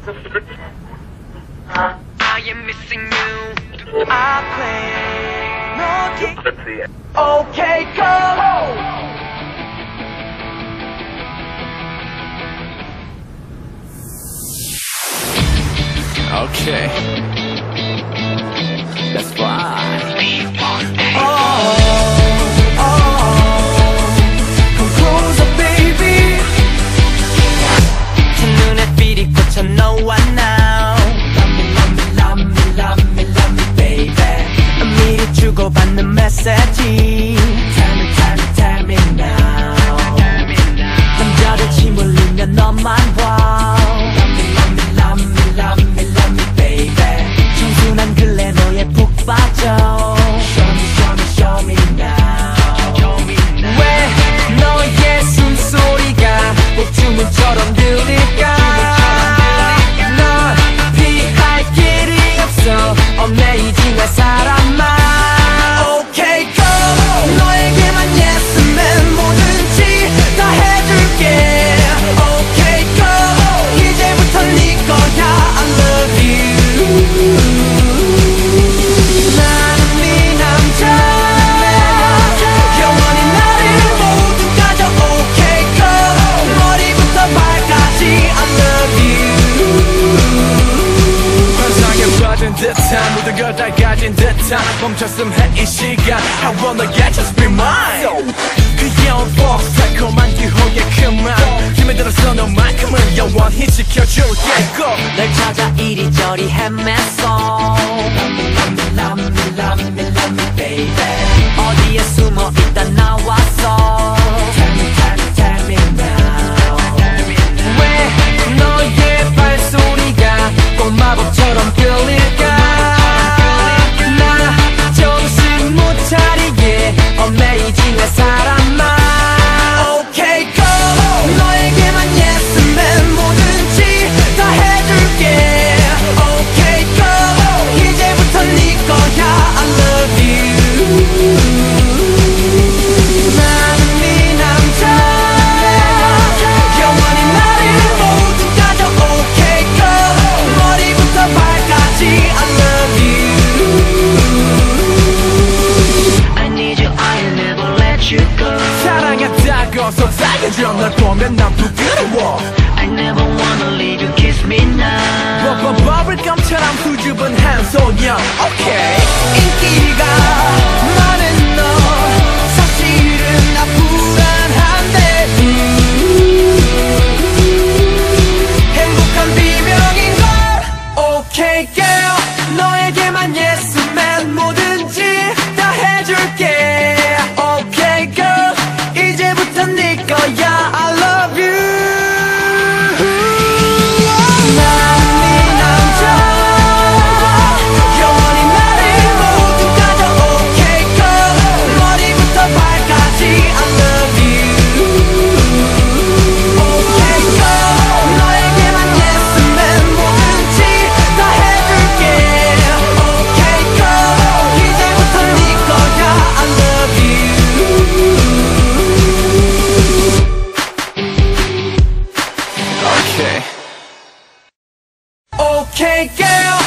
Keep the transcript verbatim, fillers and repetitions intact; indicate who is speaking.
Speaker 1: I am missing you. I play no game. Okay, go.
Speaker 2: Okay, let's fly.
Speaker 1: Oh, oh, come closer, baby. 첫눈에 빛이 꽂혀 너와 now. Love me, love me, love me, love me, love me, baby. 미리 주고받는 메시지. Tell me, tell me, tell me now. 남자들 침 흘리면 너만 봐. Love me, love me, love me, love me, love me, baby. 청순한 글래 너에 푹 빠져. Show me, show me, show me now. 왜 너의 숨소리가 꼭 주문처럼 들릴까? 널 피할 길이 없어. 없네 이진의 사람아. Okay, go. 너에게만 yes man 뭐든지 다 해줄게. Okay, go. 이제부터 네 거야. I love you. 나는 네 남자. 영원히 나를 모두 가져. Okay, go. 머리부터 발까지 I love you.
Speaker 2: 환상에 빠진 듯한 모든 걸 다 가진 듯한 멈췄음 해 이 시간 I wanna get just be mine. 그 귀여운 fox 달콤한 유혹의 그만 힘에 들어서 너만큼은 영원히 지켜줄게. Go.
Speaker 1: 널 찾아 이리저리 헤맸어. Love me, love me, love me, love me, love me, baby. 어디에 숨어 있다 나왔어. Tell me, tell me, tell me now. 왜 너의 발소리가 꼭 마법처럼 들릴까? 나 정신 못 차리게 없네 이진의 사람아. Okay, go. 너에게만 yes man 뭐든지 다 해줄게. Okay, go. 이제부터 네 거야. I love you. 나는 네 남자. 영원히 나를 모두 가져. Okay, go. 머리부터 발까지 I love you. I need you, I'll never let you go.
Speaker 2: 사랑한다고 속삭여줘. 널 보면 난 부끄러워.
Speaker 1: I never wanna leave you, kiss me now.
Speaker 2: 버버 버블감처럼 수줍은 소녀. Okay.
Speaker 1: 인기가 많은 너 사실은 나 불안한데 음. 행복한 비명인걸. Okay, girl. 너에게만 yes man 뭐든지 다 해줄게. Okay, girl. 이제부터 네 거야. I love you. 난 네 남자. 영원히 나를 모두 가져. Okay, girl. 머리부터 발까지 I love you. Okay, girl. 너에게만 yes man 뭐든지 다 해줄게. Okay, girl. 이제부터 네 거야. I love you.
Speaker 2: Okay.
Speaker 1: Okay, girl.